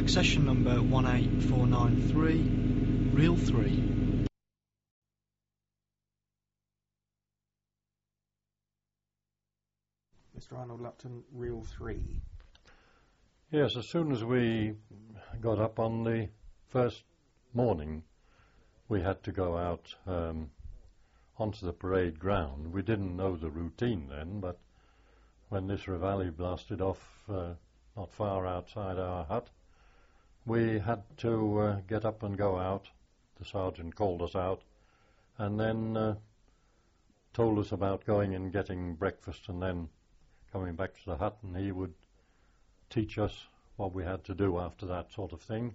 Succession number 18493, reel 3. Mr. Arnold Lupton, reel 3. Yes, as soon as we got up on the first morning, we had to go out onto the parade ground. We didn't know the routine then, but when this reveille blasted off not far outside our hut, we had to get up and go out. The sergeant called us out and then told us about going and getting breakfast and then coming back to the hut, and he would teach us what we had to do after that sort of thing.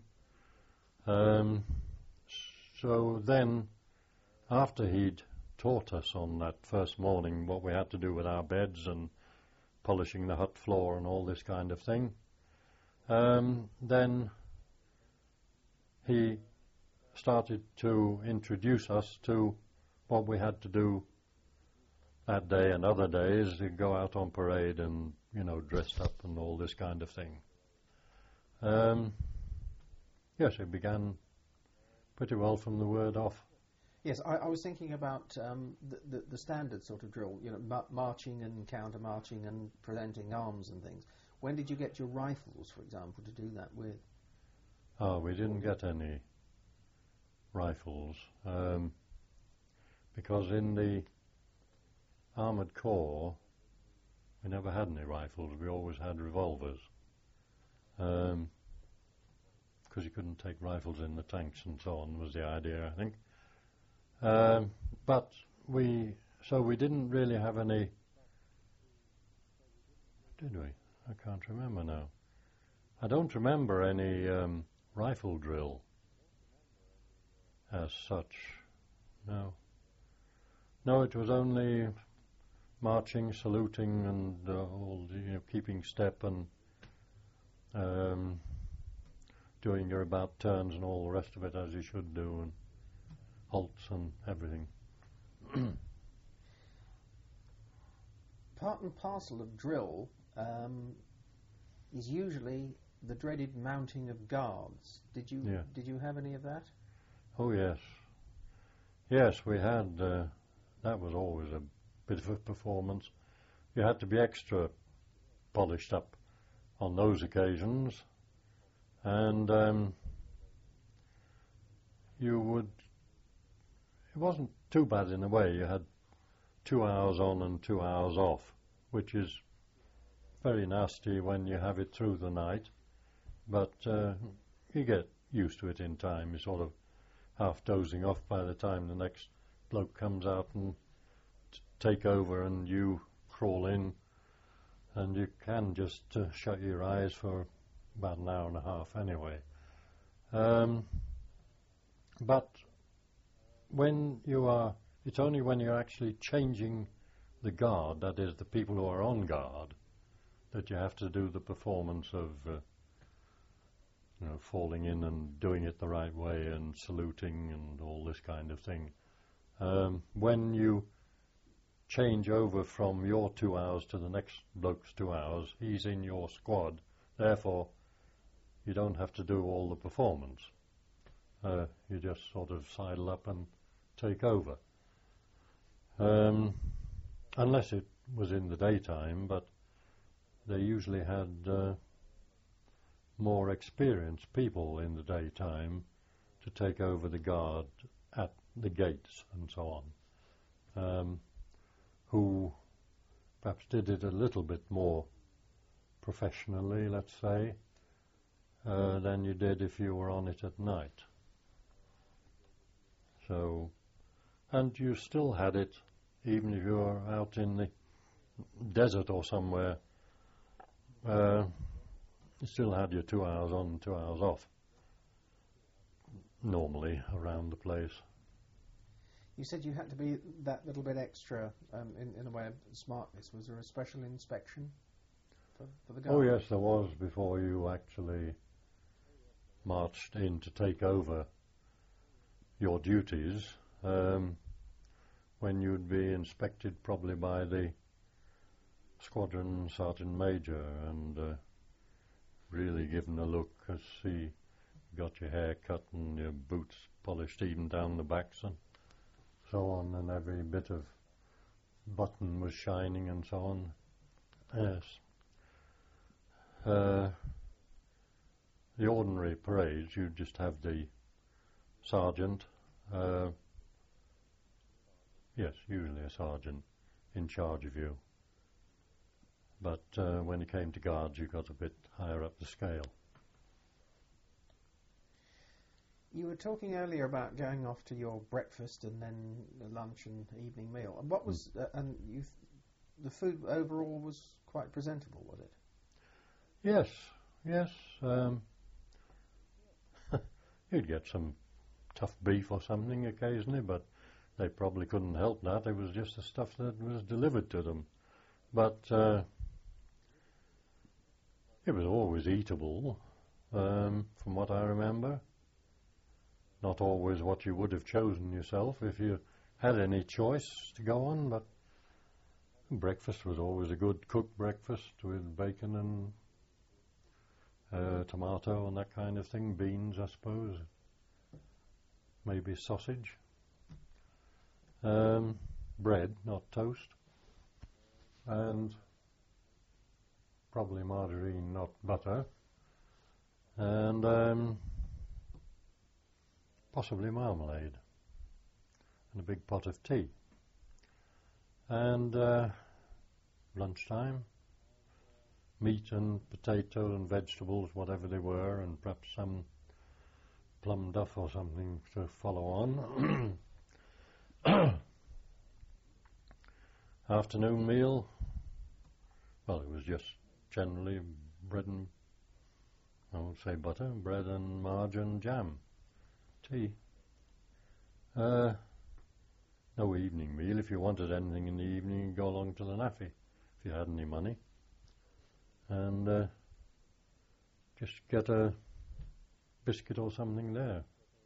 So then, after he'd taught us on that first morning what we had to do with our beds and polishing the hut floor and all this kind of thing, then he started to introduce us to what we had to do that day and other days, to go out on parade and, dressed up and all this kind of thing. Yes, it began pretty well from the word off. Yes, I was thinking about the standard sort of drill, marching and counter-marching and presenting arms and things. When did you get your rifles, for example, to do that with? Oh, we didn't get any rifles, because in the Armoured Corps we never had any rifles. We always had revolvers, because you couldn't take rifles in the tanks and so on, was the idea, I think. But we didn't really have any, did we? I can't remember now. I don't remember any rifle drill as such. No, it was only marching, saluting, and all keeping step and doing your about turns and all the rest of it as you should do, and halts and everything. Part and parcel of drill is usually the dreaded mounting of guards. Did you have any of that? Oh yes, we had. That was always a bit of a performance. You had to be extra polished up on those occasions, and it wasn't too bad in a way. You had 2 hours on and 2 hours off, which is very nasty when you have it through the night, but you get used to it in time. You're sort of half dozing off by the time the next bloke comes out and take over, and you crawl in, and you can just shut your eyes for about an hour and a half anyway. But it's only when you're actually changing the guard, that is the people who are on guard, that you have to do the performance of falling in and doing it the right way and saluting and all this kind of thing. When you change over from your 2 hours to the next bloke's 2 hours, he's in your squad, therefore you don't have to do all the performance. You just sort of sidle up and take over. Unless it was in the daytime, but they usually had more experienced people in the daytime to take over the guard at the gates and so on, who perhaps did it a little bit more professionally, let's say, than you did if you were on it at night. So, and you still had it even if you were out in the desert or somewhere. You still had your 2 hours on and 2 hours off, normally around the place. You said you had to be that little bit extra in a way of smartness. Was there a special inspection for the guard? Oh yes, there was, before you actually marched in to take over your duties, when you'd be inspected probably by the squadron sergeant major, and really really given a look, as see you got your hair cut and your boots polished even down the backs and so on, and every bit of button was shining and so on. Yes. The ordinary parades, you just have the sergeant, yes, usually a sergeant in charge of you. But when it came to guards, you got a bit higher up the scale. You were talking earlier about going off to your breakfast and then the lunch and evening meal. And what was the food overall was quite presentable, was it? Yes, yes. You'd get some tough beef or something occasionally, but they probably couldn't help that. It was just the stuff that was delivered to them. But it was always eatable, from what I remember. Not always what you would have chosen yourself if you had any choice to go on, but breakfast was always a good cooked breakfast with bacon and tomato and that kind of thing, beans, I suppose, maybe sausage, bread, not toast, and probably margarine, not butter, and possibly marmalade, and a big pot of tea. And lunchtime, meat and potato and vegetables, whatever they were, and perhaps some plum duff or something to follow on. Afternoon meal, well, it was just generally bread and, I won't say butter, bread and margarine jam. Tea. No evening meal. If you wanted anything in the evening, you'd go along to the NAFI if you had any money, and just get a biscuit or something there.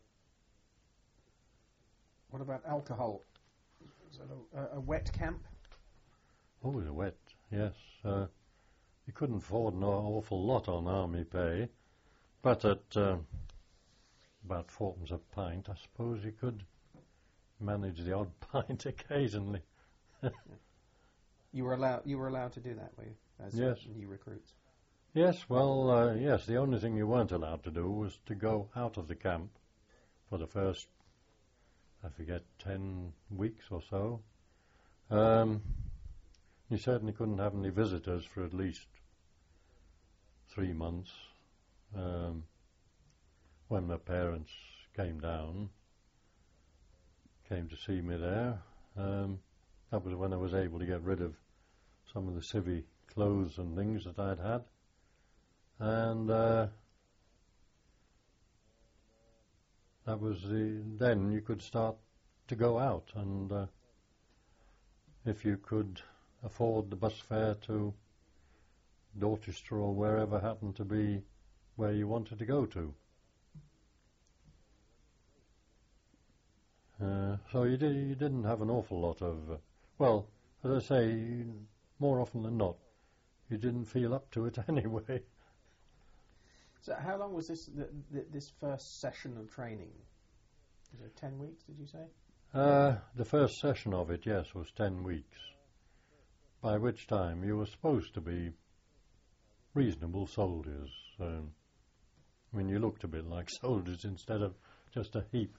What about alcohol? Was it a wet camp? Oh, it was wet, yes. You couldn't afford an awful lot on army pay, but at about 4pence a pint, I suppose you could manage the odd pint occasionally. You were allowed to do that, were you? As yes. New recruits. Yes, well, yes. The only thing you weren't allowed to do was to go out of the camp for the first, I forget, 10 weeks or so. You certainly couldn't have any visitors for at least 3 months. When my parents came down, came to see me there, that was when I was able to get rid of some of the civvy clothes and things that I'd had. And that was then you could start to go out, and if you could afford the bus fare to Dorchester or wherever happened to be where you wanted to go to. So you didn't have an awful lot of, well, as I say, more often than not, you didn't feel up to it anyway. So how long was this first session of training? Was it 10 weeks, did you say? The first session of it, yes, was 10 weeks, by which time you were supposed to be reasonable soldiers. I mean, you looked a bit like soldiers instead of just a heap.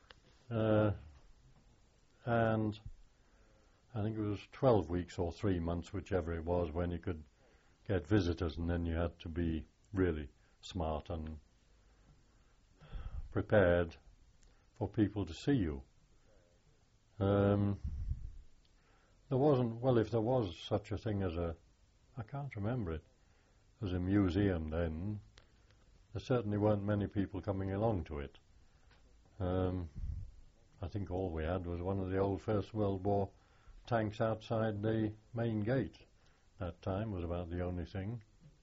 And I think it was 12 weeks or 3 months, whichever it was, when you could get visitors, and then you had to be really smart and prepared for people to see you. There wasn't, well, if there was such a thing as I can't remember it, as a museum then, there certainly weren't many people coming along to it. I think all we had was one of the old First World War tanks outside the main gate. That time was about the only thing.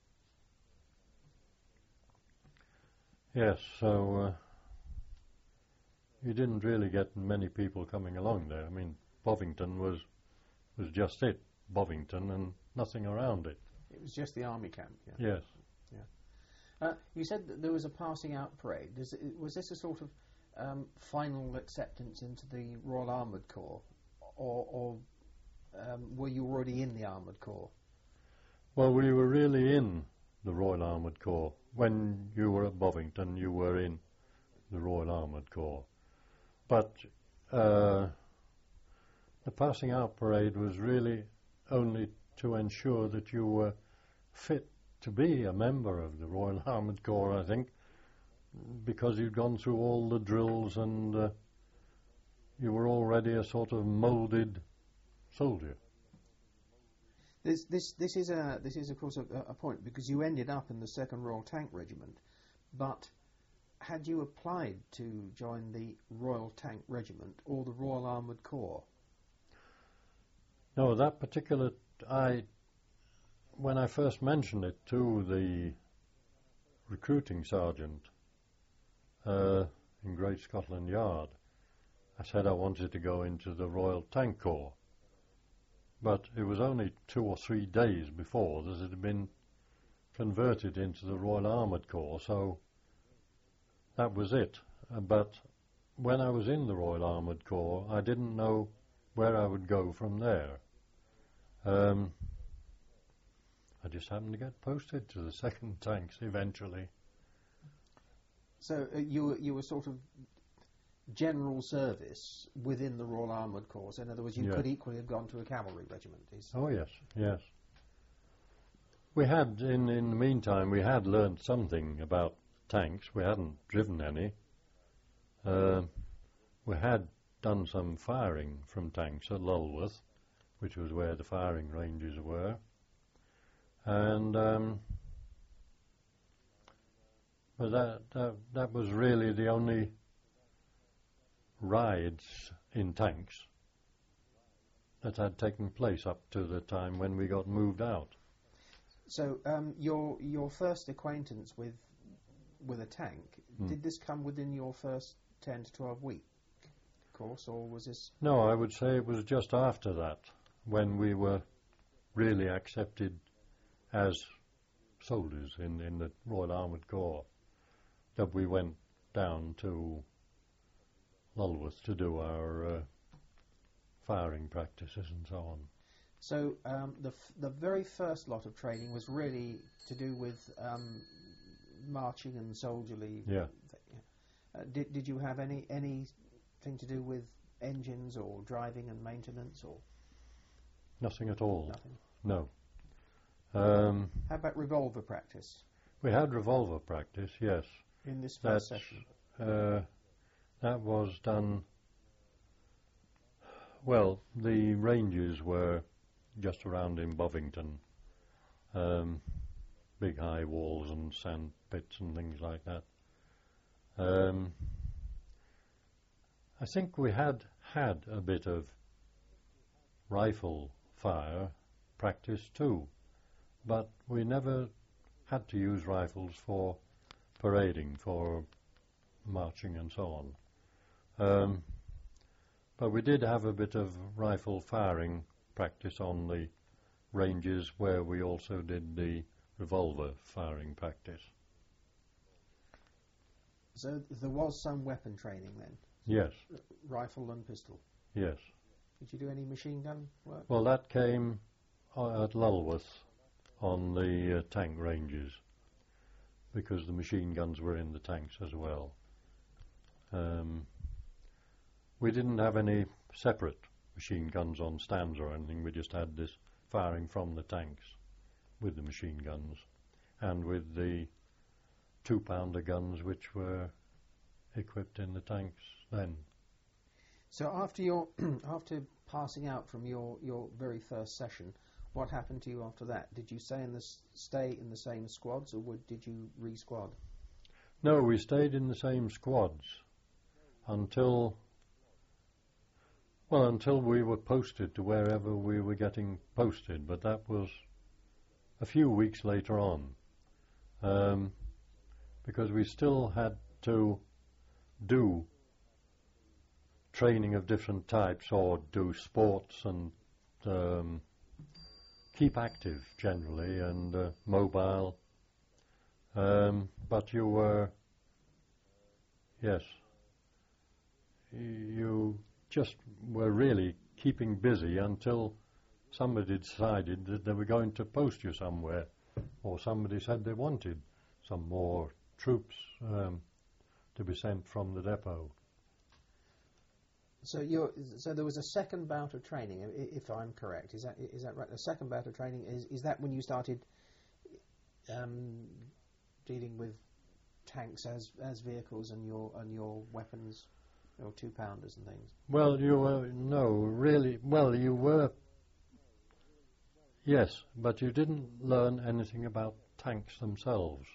Yes, so you didn't really get many people coming along there. I mean, Bovington was just it, Bovington, and nothing around it. It was just the army camp, yeah. Yes. Yeah. You said that there was a passing out parade. Was this a sort of final acceptance into the Royal Armoured Corps, or were you already in the Armoured Corps? Well, we were really in the Royal Armoured Corps. When you were at Bovington, you were in the Royal Armoured Corps. But the passing out parade was really only to ensure that you were fit to be a member of the Royal Armoured Corps, I think, because you'd gone through all the drills and you were already a sort of moulded soldier. This is of course a point, because you ended up in the 2nd Royal Tank Regiment, but had you applied to join the Royal Tank Regiment or the Royal Armoured Corps? No, that particular, when I first mentioned it to the recruiting sergeant in Great Scotland Yard, I said I wanted to go into the Royal Tank Corps. But it was only 2 or 3 days before that it had been converted into the Royal Armoured Corps, so that was it. But when I was in the Royal Armoured Corps, I didn't know where I would go from there. I just happened to get posted to the 2nd Tanks eventually. So you were sort of general service within the Royal Armoured Corps. In other words, you could equally have gone to a cavalry regiment. Oh yes, yes. We had, in the meantime, we had learnt something about tanks. We hadn't driven any. We had done some firing from tanks at Lulworth, which was where the firing ranges were. And but that was really the only rides in tanks that had taken place up to the time when we got moved out. So your first acquaintance with a tank, did this come within your first 10 to 12 week course, or was this... No, I would say it was just after that, when we were really accepted as soldiers in the Royal Armoured Corps, that we went down to Lulworth to do our firing practices and so on. So the very first lot of training was really to do with marching and soldierly. Yeah. Did you have anything to do with engines or driving and maintenance, or nothing at all? Nothing. No. How about revolver practice? We had revolver practice, yes. In this first session. That was done. Well, the ranges were just around in Bovington, big high walls and sand pits and things like that. I think we had a bit of rifle fire practice too, but we never had to use rifles for parading, for marching and so on. But we did have a bit of rifle firing practice on the ranges, where we also did the revolver firing practice. So there was some weapon training then? Yes. Rifle and pistol? Yes. Did you do any machine gun work? Well, that came at Lulworth on the tank ranges, because the machine guns were in the tanks as well. We didn't have any separate machine guns on stands or anything. We just had this firing from the tanks with the machine guns and with the 2-pounder guns which were equipped in the tanks then. So after after passing out from your very first session, what happened to you after that? Did you stay in the same squads, or did you re-squad? No, we stayed in the same squads until we were posted to wherever we were getting posted, but that was a few weeks later on, because we still had to do training of different types, or do sports and keep active generally and mobile. but you were, yes, you just were really keeping busy until somebody decided that they were going to post you somewhere, or somebody said they wanted some more troops to be sent from the depot. So there was a second bout of training, if I'm correct. Is that right? A second bout of training, is that when you started dealing with tanks as vehicles and your weapons, your 2-pounders and things? Well, you were you were. Yes, but you didn't learn anything about tanks themselves,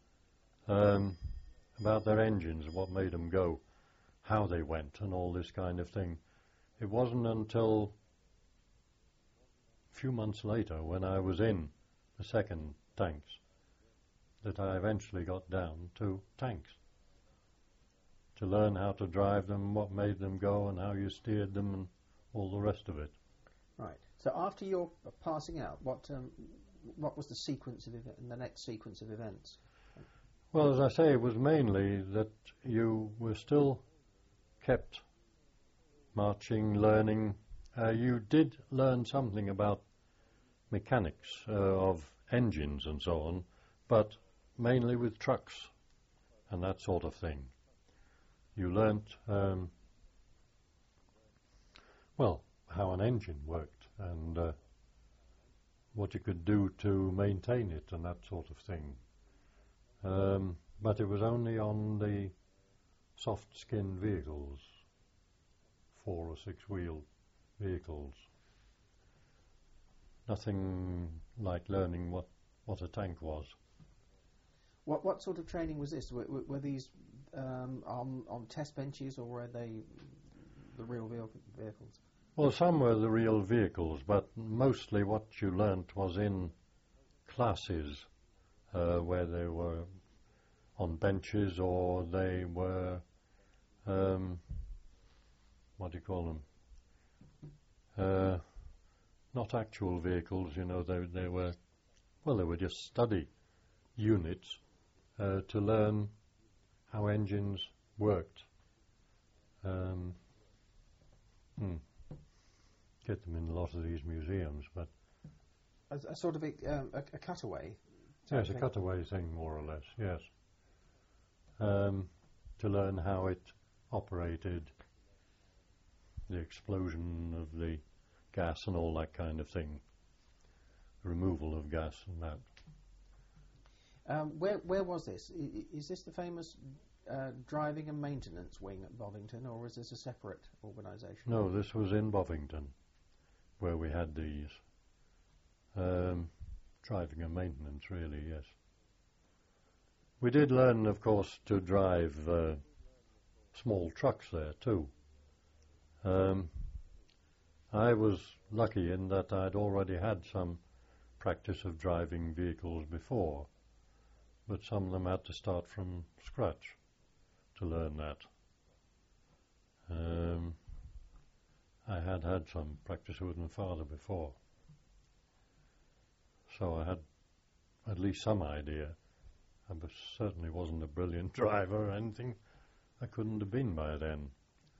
about their engines, what made them go, how they went, and all this kind of thing. It wasn't until a few months later, when I was in the second tanks, that I eventually got down to tanks, to learn how to drive them, what made them go, and how you steered them, and all the rest of it. Right. So after your passing out, what was the sequence of the next sequence of events? Well, as I say, it was mainly that you were still kept marching, learning. You did learn something about mechanics of engines and so on, but mainly with trucks and that sort of thing. You learnt, how an engine worked and what you could do to maintain it and that sort of thing. But it was only on the soft-skin vehicles, 4 or 6 wheel vehicles. Nothing like learning what a tank was. What sort of training was this? Were these on test benches, or were they the real vehicles? Well, some were the real vehicles, but mostly what you learnt was in classes where they were on benches, or they were, what do you call them? Not actual vehicles, you know, they were just study units to learn how engines worked. Get them in a lot of these museums, but A sort of a cutaway. yes, a cutaway thing, more or less. Yes, to learn how it operated, the explosion of the gas and all that kind of thing, removal of gas and that. Where was this? Is this the famous driving and maintenance wing at Bovington, or is this a separate organisation? No, this was in Bovington, where we had these. Driving and maintenance, really, yes. We did learn, of course, to drive small trucks there, too. I was lucky in that I'd already had some practice of driving vehicles before, but some of them had to start from scratch to learn that. I had some practice with my father before, so I had at least some idea. I certainly wasn't a brilliant driver or anything. I couldn't have been by then.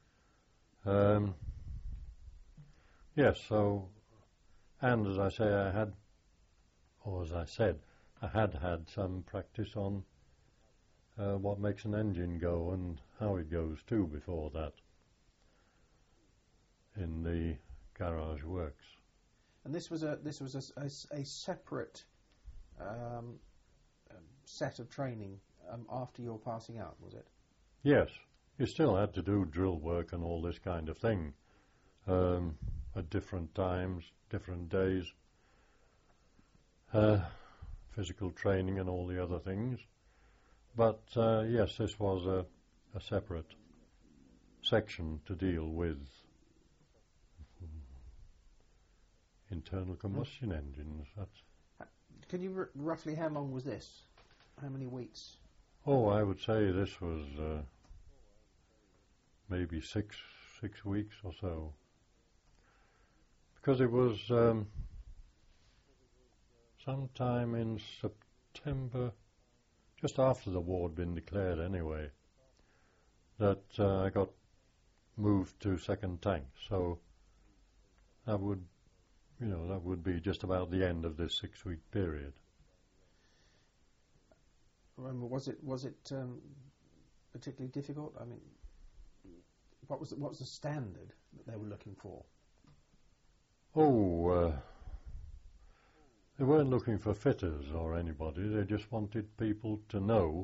Yes, so, and as I say, I had some practice on what makes an engine go and how it goes too before that in the garage works. And this was a separate set of training after your passing out, was it? Yes, you still had to do drill work and all this kind of thing at different times, different days, physical training and all the other things. But yes, this was a separate section to deal with internal combustion engines. Can you roughly, how long was this? How many weeks? Oh, I would say this was maybe six weeks or so, because it was sometime in September just after the war had been declared anyway, that I got moved to second tank. So that would, that would be just about the end of this 6-week period. Was it particularly difficult? I mean, what was the standard that they were looking for? They weren't looking for fitters or anybody. They just wanted people to know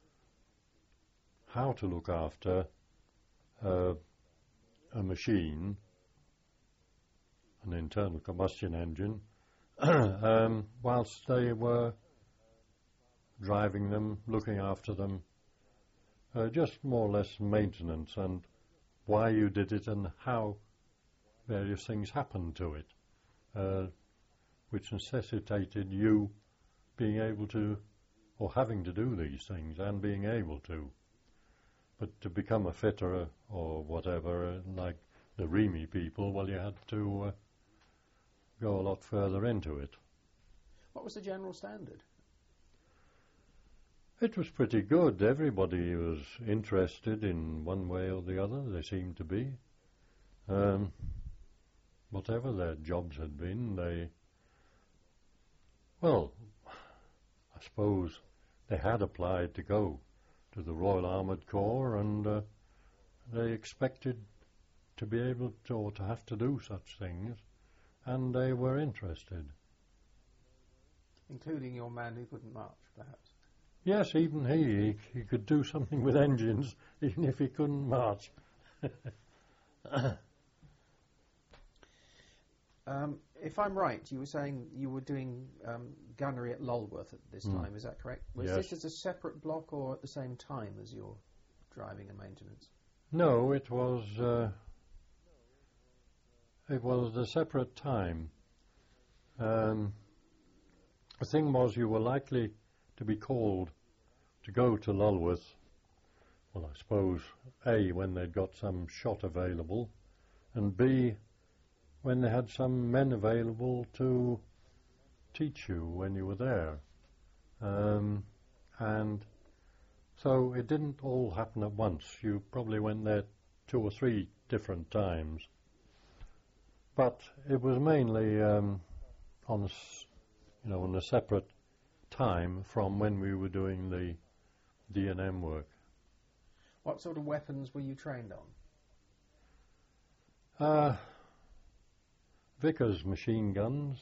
how to look after a machine, an internal combustion engine, whilst they were driving them, looking after them, just more or less maintenance, and why you did it and how various things happened to it, which necessitated you being able to, or having to do these things and being able to. But to become a fitter or whatever, like the REME people, well, you had to go a lot further into it. What was the general standard? It was pretty good. Everybody was interested in one way or the other. They seemed to be. Whatever their jobs had been, I suppose they had applied to go to the Royal Armoured Corps, and they expected to be able to, or to have to do such things, and they were interested. Including your man who couldn't march, perhaps? Yes, even he could do something with engines, even if he couldn't march. If I'm right, you were saying you were doing gunnery at Lulworth at this time, is that correct? Was Yes. this as a separate block or at the same time as your driving and maintenance? No, it was a separate time. The thing was, you were likely to be called to go to Lulworth, well, I suppose, A, when they'd got some shot available, and B, when they had some men available to teach you when you were there. And so it didn't all happen at once. You probably went there 2 or 3 different times. But it was mainly on a separate time from when we were doing the D&M work. What sort of weapons were you trained on? Vickers machine guns,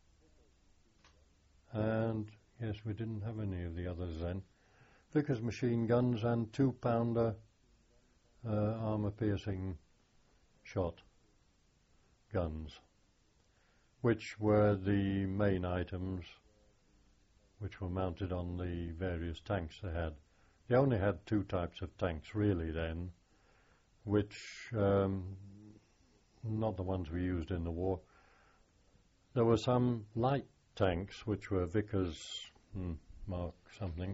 and yes, we didn't have any of the others then. Vickers machine guns and 2-pounder armour-piercing shot guns, which were the main items which were mounted on the various tanks they had. They only had 2 types of tanks really then, which not the ones we used in the war. There were some light tanks which were Vickers Mark something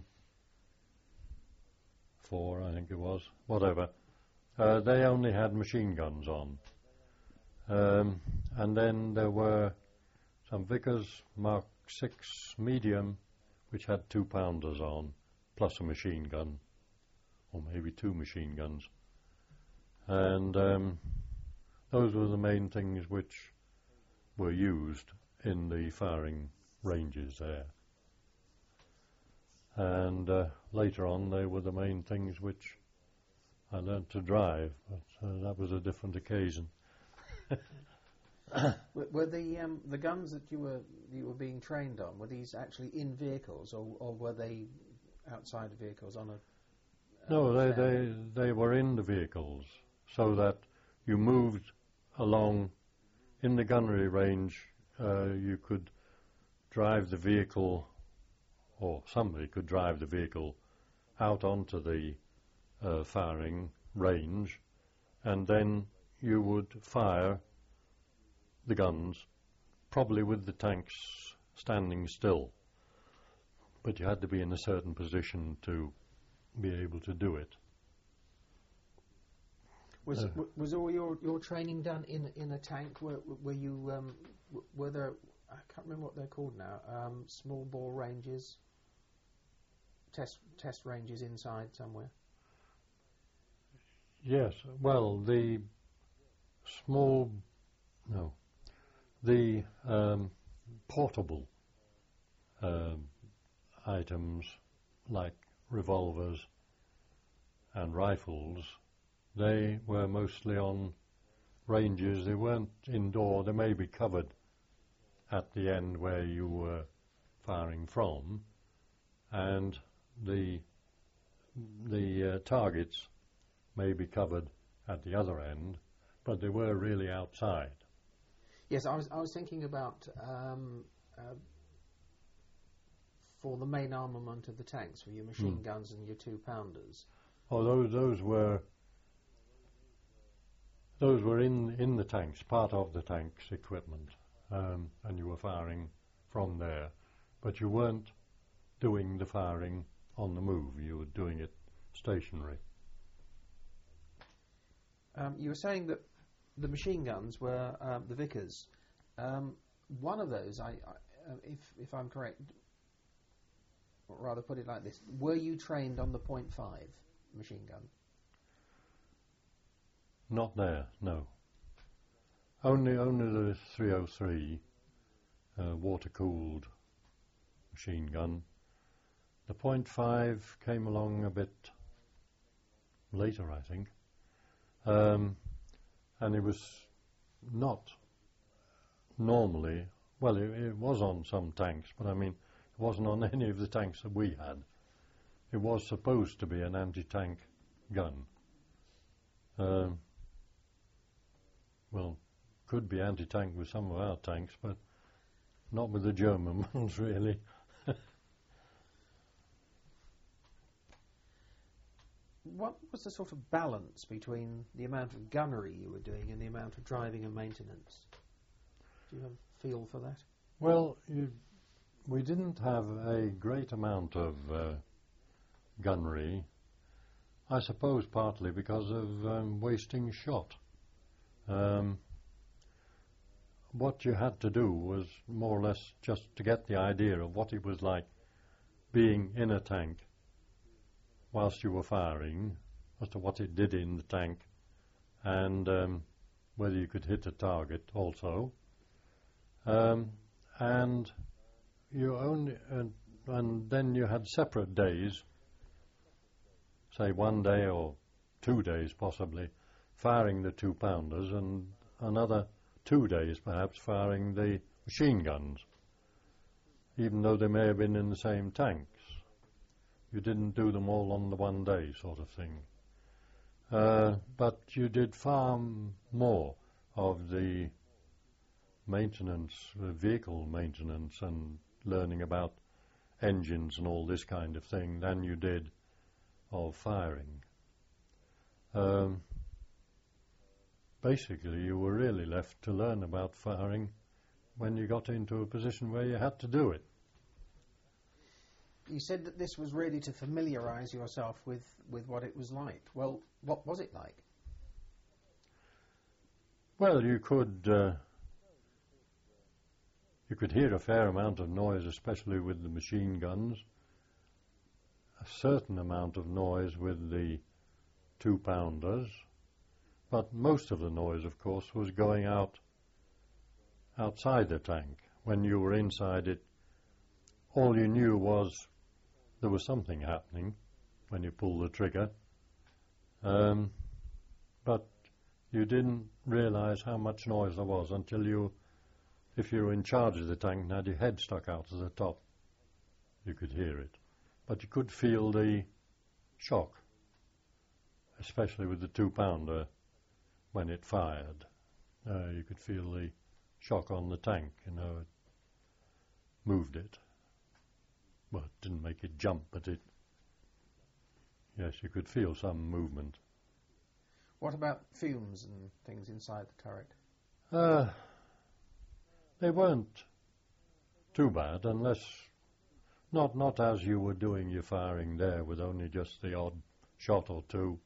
4, I think it was, whatever. They only had machine guns on. And then there were some Vickers Mark 6 medium which had 2-pounders on, plus a machine gun, or maybe 2 machine guns. And those were the main things which were used in the firing ranges there. And later on they were the main things which I learnt to drive, but that was a different occasion. Were the guns that you were being trained on, were these actually in vehicles, or were they outside of vehicles on a... No, they were in the vehicles, so that you moved along in the gunnery range. You could drive the vehicle, or somebody could drive the vehicle out onto the firing range, and then you would fire the guns, probably with the tanks standing still. But you had to be in a certain position to be able to do it. Was all your training done in a tank? Were you were there? I can't remember what they're called now. Small bore ranges test ranges inside somewhere? Yes, well, the small, no, the portable items like revolvers and rifles, they were mostly on ranges. They weren't indoor. They may be covered at the end where you were firing from, and the targets may be covered at the other end, but they were really outside. Yes, I was thinking about for the main armament of the tanks, for your machine guns and your 2-pounders. Oh, those were in the tanks, part of the tank's equipment, and you were firing from there, but you weren't doing the firing on the move. You were doing it stationary. You were saying that the machine guns were the Vickers. One of those, if I'm correct, or rather put it like this, were you trained on the .5 machine gun? Not there, no. Only the 303 water-cooled machine gun. The .5 came along a bit later, I think. And it was not normally, well, it was on some tanks, but I mean, it wasn't on any of the tanks that we had. It was supposed to be an anti-tank gun. Well, could be anti-tank with some of our tanks, but not with the German ones, really. What was the sort of balance between the amount of gunnery you were doing and the amount of driving and maintenance? Do you have a feel for that? Well, we didn't have a great amount of gunnery, I suppose partly because of wasting shot. What you had to do was more or less just to get the idea of what it was like being in a tank whilst you were firing, as to what it did in the tank, and whether you could hit a target also. And you only, and then you had separate days, say 1 day or 2 days possibly, firing the 2-pounders, and another 2 days perhaps firing the machine guns, even though they may have been in the same tanks. You didn't do them all on the 1 day sort of thing. But you did far more of the maintenance, vehicle maintenance, and learning about engines and all this kind of thing than you did of firing. Basically, you were really left to learn about firing when you got into a position where you had to do it. You said that this was really to familiarise yourself with what it was like. Well, what was it like? Well, you could hear a fair amount of noise, especially with the machine guns, a certain amount of noise with the 2-pounders, but most of the noise, of course, was going outside the tank. When you were inside it, all you knew was there was something happening when you pulled the trigger, but you didn't realize how much noise there was until if you were in charge of the tank and had your head stuck out to the top, you could hear it. But you could feel the shock, especially with the 2-pounder when it fired. You could feel the shock on the tank, it moved it. Well, it didn't make it jump, but yes, you could feel some movement. What about fumes and things inside the turret? They weren't too bad, unless not as you were doing your firing there with only just the odd shot or two.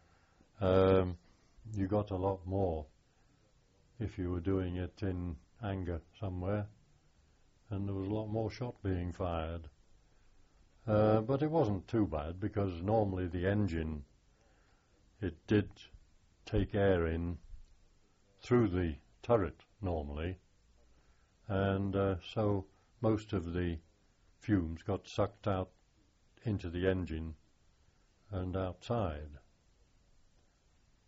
You got a lot more if you were doing it in anger somewhere, and there was a lot more shot being fired. But it wasn't too bad because normally the engine, it did take air in through the turret normally, and so most of the fumes got sucked out into the engine and outside.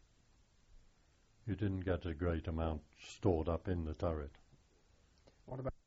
You didn't get a great amount stored up in the turret. What about